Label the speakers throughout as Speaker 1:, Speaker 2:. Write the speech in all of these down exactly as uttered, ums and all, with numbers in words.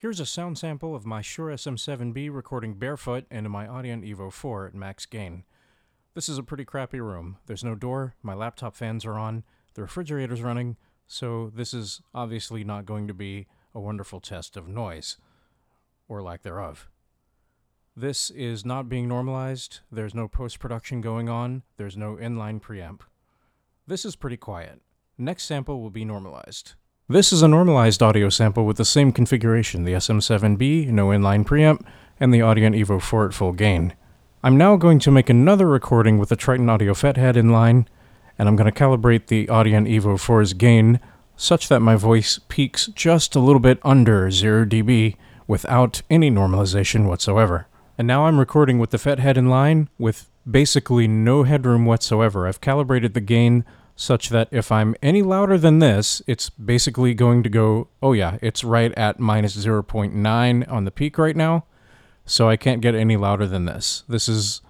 Speaker 1: Here's a sound sample of my Shure S M seven B recording barefoot into my Audient Evo four at max gain. This is a pretty crappy room. There's no door, my laptop fans are on, the refrigerator's running, so this is obviously not going to be a wonderful test of noise, or lack thereof. This is not being normalized, there's no post-production going on, there's no inline preamp. This is pretty quiet. Next sample will be normalized. This is a normalized audio sample with the same configuration, the S M seven B, no inline preamp, and the Audient Evo four at full gain. I'm now going to make another recording with the Triton Audio Fethead in line, and I'm going to calibrate the Audient Evo four's gain such that my voice peaks just a little bit under zero decibels without any normalization whatsoever. And now I'm recording with the Fethead in line with basically no headroom whatsoever. I've calibrated the gain such that if I'm any louder than this, it's basically going to go, oh yeah, it's right at minus zero point nine on the peak right now, so I can't get any louder than this. This is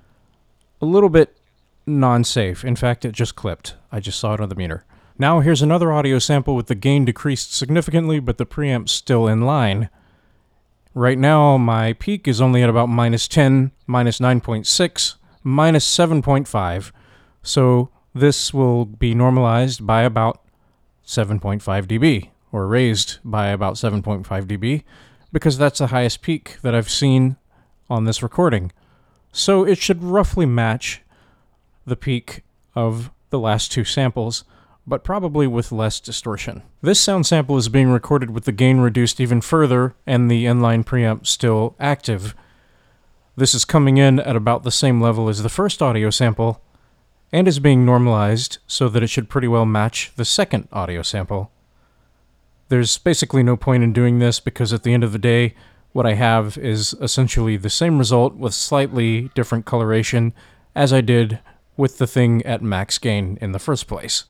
Speaker 1: a little bit non-safe. In fact, it just clipped. I just saw it on the meter. Now here's another audio sample with the gain decreased significantly, but the preamp's still in line. Right now, my peak is only at about minus ten, minus nine point six, minus seven point five, so this will be normalized by about seven point five decibels, or raised by about seven point five decibels, because that's the highest peak that I've seen on this recording. So it should roughly match the peak of the last two samples, but probably with less distortion. This sound sample is being recorded with the gain reduced even further and the inline preamp still active. This is coming in at about the same level as the first audio sample, and is being normalized so that it should pretty well match the second audio sample. There's basically no point in doing this because at the end of the day, what I have is essentially the same result with slightly different coloration as I did with the thing at max gain in the first place.